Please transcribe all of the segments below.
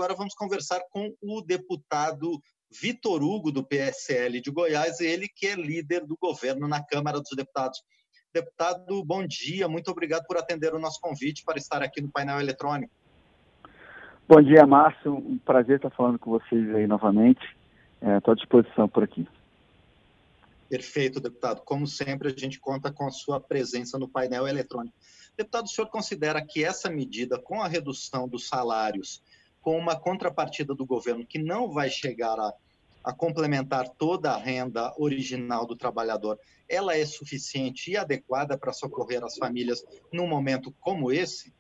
agora vamos conversar com o deputado Vitor Hugo, do PSL de Goiás, ele que é líder do governo na Câmara dos Deputados. Deputado, bom dia, muito obrigado por atender o nosso convite para estar aqui no painel eletrônico. Bom dia, Márcio, um prazer estar falando com vocês aí novamente, estou à disposição por aqui. Perfeito, deputado. Como sempre, a gente conta com a sua presença no painel eletrônico. Deputado, o senhor considera que essa medida, com a redução dos salários, com uma contrapartida do governo que não vai chegar a complementar toda a renda original do trabalhador, ela é suficiente e adequada para socorrer as famílias num momento como esse?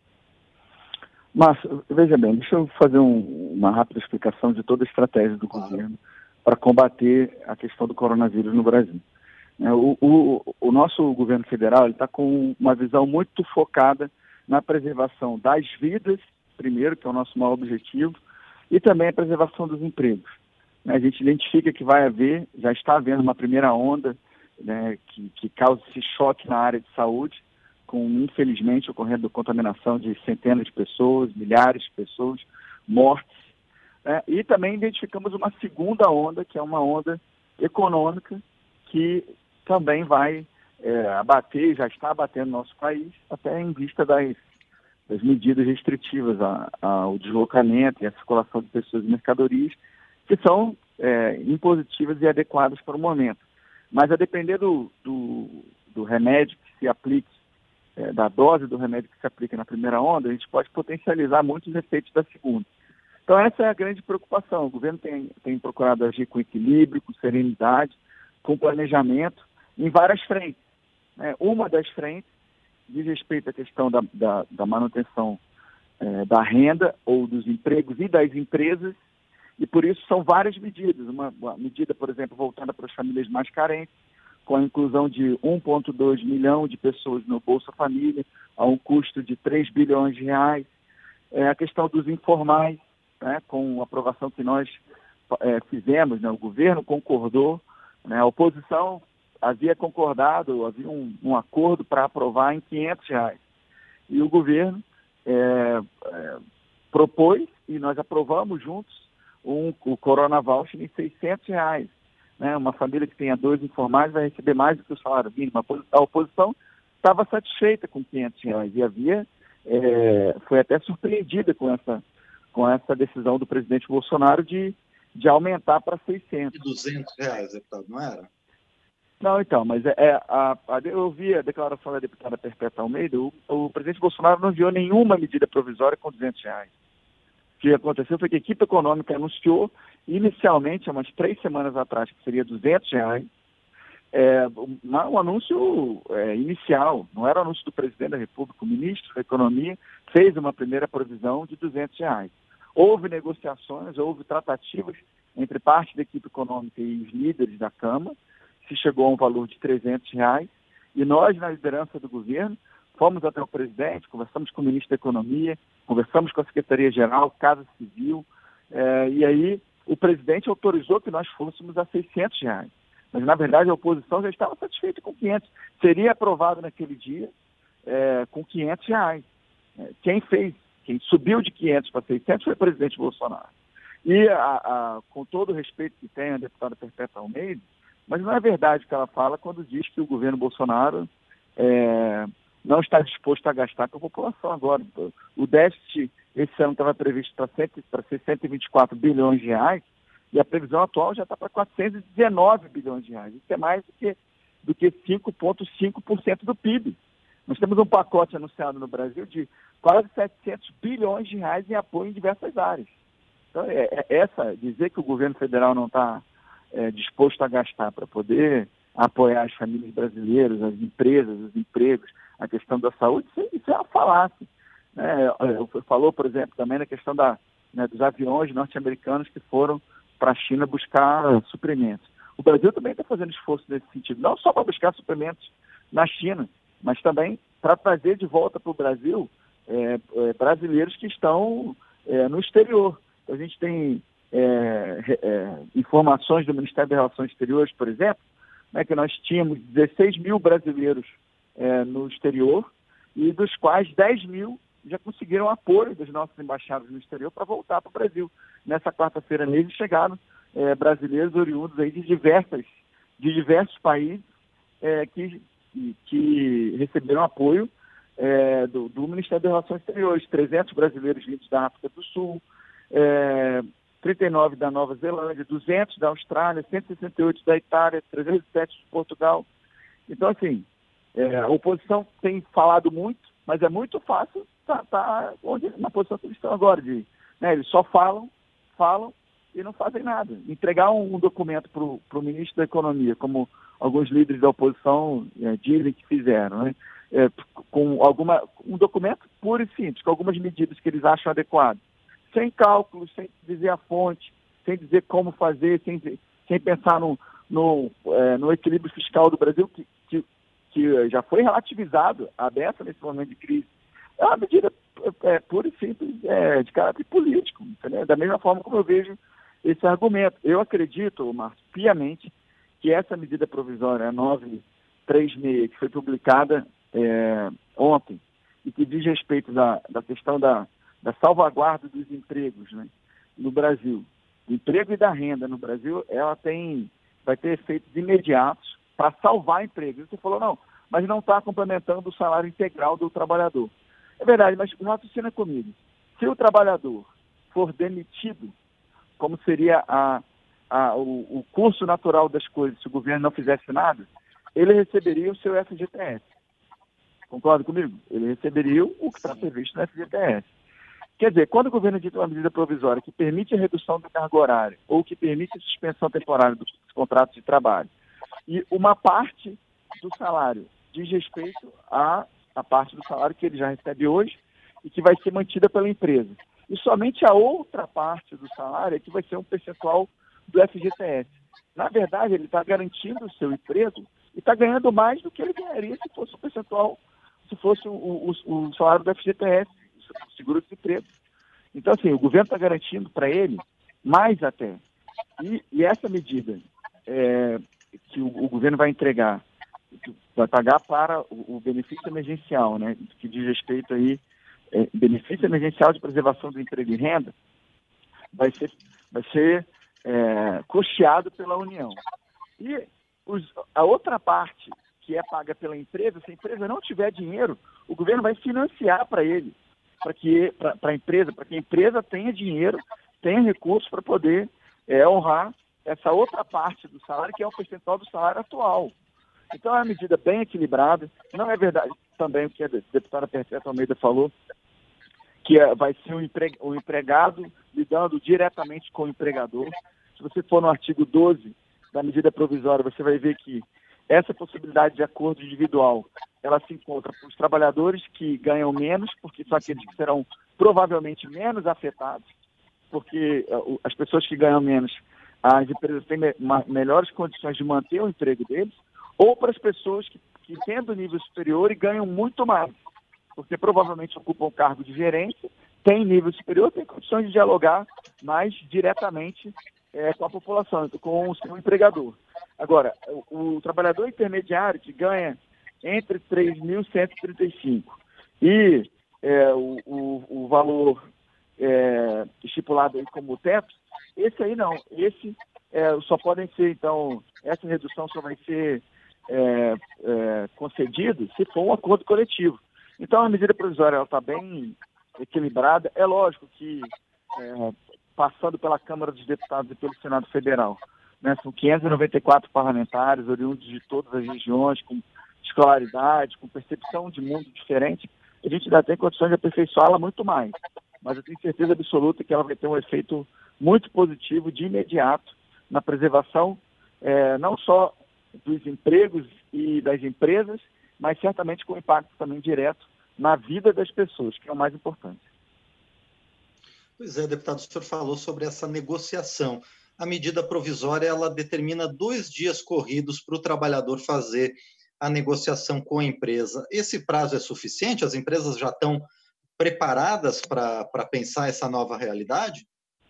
Márcio, veja bem, deixa eu fazer uma rápida explicação de toda a estratégia do governo para combater a questão do coronavírus no Brasil. O nosso governo federal está com uma visão muito focada na preservação das vidas, primeiro, que é o nosso maior objetivo, e também a preservação dos empregos. A gente identifica que vai haver, já está havendo uma primeira onda, né, que causa esse choque na área de saúde, com, infelizmente, ocorrendo contaminação de centenas de pessoas, milhares de pessoas, mortes. E também identificamos uma segunda onda, que é uma onda econômica, que também vai abater, já está abatendo no nosso país, até em vista das medidas restritivas ao deslocamento e à circulação de pessoas e mercadorias, que são impositivas e adequadas para o momento. Mas a depender do remédio que se aplique, da dose do remédio que se aplica na primeira onda, a gente pode potencializar muitos efeitos da segunda. Então essa é a grande preocupação. O governo tem procurado agir com equilíbrio, com serenidade, com planejamento, em várias frentes. Uma das frentes diz respeito à questão da manutenção da renda ou dos empregos e das empresas, e por isso são várias medidas. Uma medida, por exemplo, voltada para as famílias mais carentes, com a inclusão de 1,2 milhão de pessoas no Bolsa Família, a um custo de 3 bilhões de reais. A questão dos informais, com a aprovação que nós fizemos, o governo concordou, a oposição havia concordado, havia um acordo para aprovar em R$500. E o governo propôs, e nós aprovamos juntos, o Corona Voucher em R$600. Uma família que tenha 2 informais vai receber mais do que o salário mínimo. A oposição estava satisfeita com R$500 e foi até surpreendida com essa decisão do presidente Bolsonaro de aumentar para 600. R$200, deputado, não era? Não, então, mas eu ouvi a declaração da deputada Perpétua Almeida, o presidente Bolsonaro não enviou nenhuma medida provisória com R$200. O que aconteceu foi que a equipe econômica anunciou inicialmente, há umas 3 semanas atrás, que seria R$200, um anúncio inicial, não era o anúncio do presidente da República. O ministro da Economia fez uma primeira provisão de R$200. Houve negociações, houve tratativas entre parte da equipe econômica e os líderes da Câmara, se chegou a um valor de R$300, e nós, na liderança do governo, fomos até o presidente, conversamos com o ministro da Economia, conversamos com a Secretaria-Geral, Casa Civil, e aí o presidente autorizou que nós fôssemos a R$600. Mas, na verdade, a oposição já estava satisfeita com R$500. Seria aprovado naquele dia com R$500. Quem subiu de 500 para 600 foi o presidente Bolsonaro. E, com todo o respeito que tem a deputada Perpétua Almeida, mas não é verdade o que ela fala quando diz que o governo Bolsonaro não está disposto a gastar com a população agora. O déficit esse ano estava previsto para ser 124 bilhões de reais, e a previsão atual já está para 419 bilhões de reais. Isso é mais do que 5,5% do PIB. Nós temos um pacote anunciado no Brasil de quase 700 bilhões de reais em apoio em diversas áreas. Então, dizer que o governo federal não está disposto a gastar para poder apoiar as famílias brasileiras, as empresas, os empregos, a questão da saúde, isso é uma falácia. Falou, por exemplo, também na questão dos aviões norte-americanos que foram para a China buscar suprimentos. O Brasil também está fazendo esforço nesse sentido, não só para buscar suprimentos na China, mas também para trazer de volta para o Brasil brasileiros que estão no exterior. Então, a gente tem informações do Ministério das Relações Exteriores, por exemplo, que nós tínhamos 16 mil brasileiros no exterior, e dos quais 10 mil já conseguiram apoio das nossas embaixadas no exterior para voltar para o Brasil. Nessa quarta-feira mesmo chegaram brasileiros oriundos aí de diversos países que receberam apoio do Ministério das Relações Exteriores. 300 brasileiros vindos da África do Sul, 39 da Nova Zelândia, 200 da Austrália, 168 da Itália, 307 de Portugal. Então, assim, a oposição tem falado muito, mas é muito fácil estar na posição que eles estão agora. Eles só falam e não fazem nada. Entregar um documento para o ministro da Economia, como alguns líderes da oposição dizem que fizeram, né? Com um documento puro e simples, com algumas medidas que eles acham adequadas, sem cálculos, sem dizer a fonte, sem dizer como fazer, sem pensar no equilíbrio fiscal do Brasil, que já foi relativizado, aberto nesse momento de crise. É uma medida pura e simples de caráter político, entendeu? Da mesma forma como eu vejo esse argumento. Eu acredito, Márcio, piamente, que essa medida provisória 936, que foi publicada ontem, e que diz respeito da questão da salvaguarda dos empregos, né, no Brasil, do emprego e da renda no Brasil, ela vai ter efeitos imediatos para salvar empregos. Você falou, não, mas não está complementando o salário integral do trabalhador. É verdade, mas raciocina comigo. Se o trabalhador for demitido, como seria o curso natural das coisas, se o governo não fizesse nada, ele receberia o seu FGTS. Concorda comigo? Ele receberia o que está previsto no FGTS. Quer dizer, quando o governo edita uma medida provisória que permite a redução da carga horária ou que permite a suspensão temporária dos contratos de trabalho, e uma parte do salário diz respeito à parte do salário que ele já recebe hoje e que vai ser mantida pela empresa. E somente a outra parte do salário é que vai ser um percentual do FGTS. Na verdade, ele está garantindo o seu emprego e está ganhando mais do que ele ganharia se fosse o percentual, se fosse o salário do FGTS, o seguro-desemprego. Então, assim, o governo está garantindo para ele mais até. E essa medida que o governo vai entregar, vai pagar para o benefício emergencial, né, que diz respeito aí, benefício emergencial de preservação do emprego e renda, vai ser custeado pela União. E a outra parte, que é paga pela empresa, se a empresa não tiver dinheiro, o governo vai financiar para ele, para que a empresa tenha dinheiro, tenha recursos para poder honrar essa outra parte do salário, que é o percentual do salário atual. Então é uma medida bem equilibrada. Não é verdade também o que a deputada Perpétua Almeida falou, que vai ser o empregado lidando diretamente com o empregador. Se você for no artigo 12 da medida provisória, você vai ver que essa possibilidade de acordo individual, ela se encontra para os trabalhadores que ganham menos, porque são aqueles que serão provavelmente menos afetados, porque as pessoas que ganham menos, as empresas têm melhores condições de manter o emprego deles, ou para as pessoas que tendo nível superior e ganham muito mais, porque provavelmente ocupam o cargo de gerência, têm nível superior, têm condições de dialogar mais diretamente com a população, com o seu empregador. Agora, o trabalhador intermediário que ganha entre 3.135 e o valor estipulado aí como teto, esse aí não. Esse só podem ser, então, essa redução só vai ser concedida se for um acordo coletivo. Então, a medida provisória está bem equilibrada. É lógico que, passando pela Câmara dos Deputados e pelo Senado Federal, né, são 594 parlamentares, oriundos de todas as regiões, com escolaridade, com percepção de mundo diferente, a gente ainda tem condições de aperfeiçoá-la muito mais. Mas eu tenho certeza absoluta que ela vai ter um efeito muito positivo de imediato na preservação, não só dos empregos e das empresas, mas certamente com impacto também direto na vida das pessoas, que é o mais importante. Pois é, deputado, o senhor falou sobre essa negociação. A medida provisória, ela determina 2 dias corridos para o trabalhador fazer a negociação com a empresa. Esse prazo é suficiente? As empresas já estão preparadas para pensar essa nova realidade?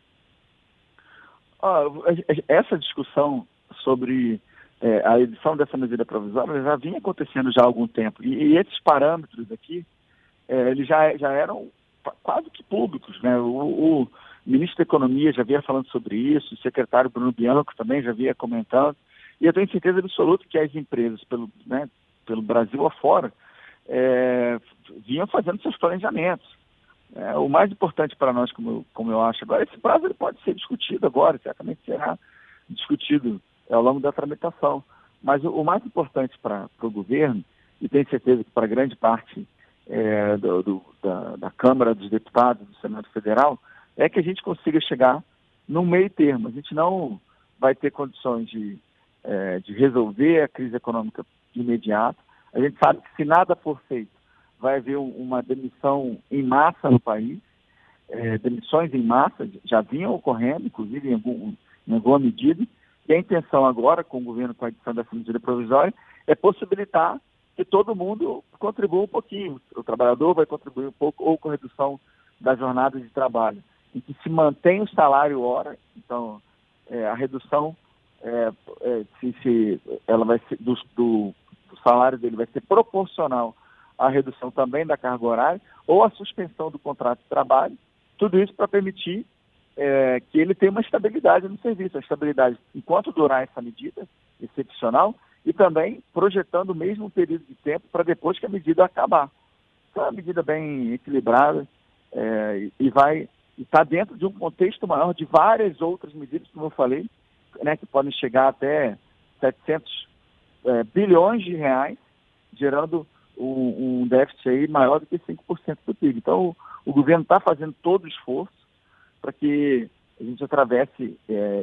Essa discussão sobre a edição dessa medida provisória já vinha acontecendo já há algum tempo. E esses parâmetros aqui eles já eram quase que públicos, né? O ministro da Economia já vinha falando sobre isso, o secretário Bruno Bianco também já vinha comentando, e eu tenho certeza absoluta que as empresas, pelo Brasil afora, vinham fazendo seus planejamentos. O mais importante para nós, como eu acho agora, esse prazo ele pode ser discutido agora, certamente será discutido ao longo da tramitação. Mas o mais importante para o governo, e tenho certeza que para grande parte da Câmara dos Deputados, do Senado Federal, é que a gente consiga chegar num meio termo. A gente não vai ter condições de resolver a crise econômica de imediato. A gente sabe que se nada for feito, vai haver uma demissão em massa no país. Demissões em massa já vinham ocorrendo, inclusive em alguma medida. E a intenção agora, com o governo, com a edição dessa medida provisória, é possibilitar que todo mundo contribua um pouquinho. O trabalhador vai contribuir um pouco, ou com a redução da jornada de trabalho, em que se mantém o salário hora. Então, a redução ela vai ser do salário dele vai ser proporcional à redução também da carga horária ou à suspensão do contrato de trabalho. Tudo isso para permitir que ele tenha uma estabilidade no serviço, a estabilidade enquanto durar essa medida excepcional e também projetando o mesmo período de tempo para depois que a medida acabar. Então é uma medida bem equilibrada e está dentro de um contexto maior de várias outras medidas, como eu falei, né, que podem chegar até 700 bilhões de reais, gerando um déficit aí maior do que 5% do PIB. Então o governo está fazendo todo o esforço para que a gente atravesse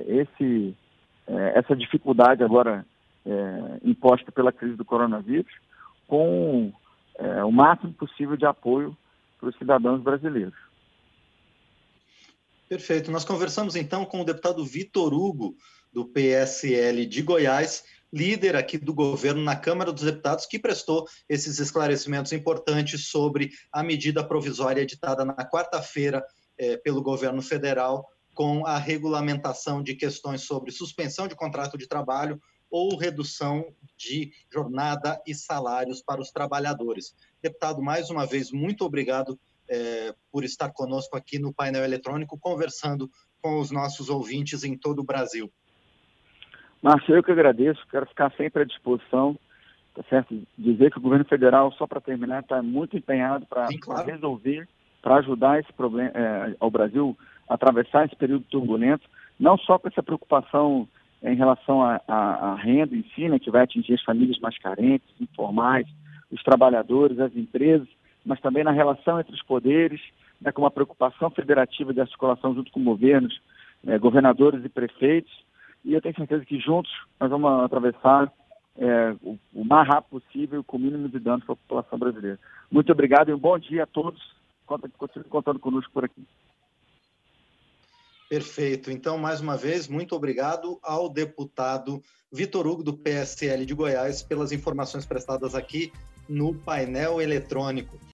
essa dificuldade agora imposta pela crise do coronavírus com o máximo possível de apoio para os cidadãos brasileiros. Perfeito. Nós conversamos então com o deputado Vitor Hugo, do PSL de Goiás, líder aqui do governo na Câmara dos Deputados, que prestou esses esclarecimentos importantes sobre a medida provisória editada na quarta-feira pelo governo federal, com a regulamentação de questões sobre suspensão de contrato de trabalho ou redução de jornada e salários para os trabalhadores. Deputado, mais uma vez, muito obrigado por estar conosco aqui no painel eletrônico, conversando com os nossos ouvintes em todo o Brasil. Márcio, eu que agradeço, quero ficar sempre à disposição, tá certo? Dizer que o governo federal, só para terminar, está muito empenhado para resolver, para ajudar esse problema, ao Brasil a atravessar esse período turbulento, não só com essa preocupação em relação à renda em si, né, que vai atingir as famílias mais carentes, informais, os trabalhadores, as empresas, mas também na relação entre os poderes, né, com uma preocupação federativa de articulação junto com governos, governadores e prefeitos. E eu tenho certeza que juntos nós vamos atravessar o mais rápido possível, com o mínimo de danos para a população brasileira. Muito obrigado e um bom dia a todos. Continue contando conosco por aqui. Perfeito. Então, mais uma vez, muito obrigado ao deputado Vitor Hugo, do PSL de Goiás, pelas informações prestadas aqui no painel eletrônico.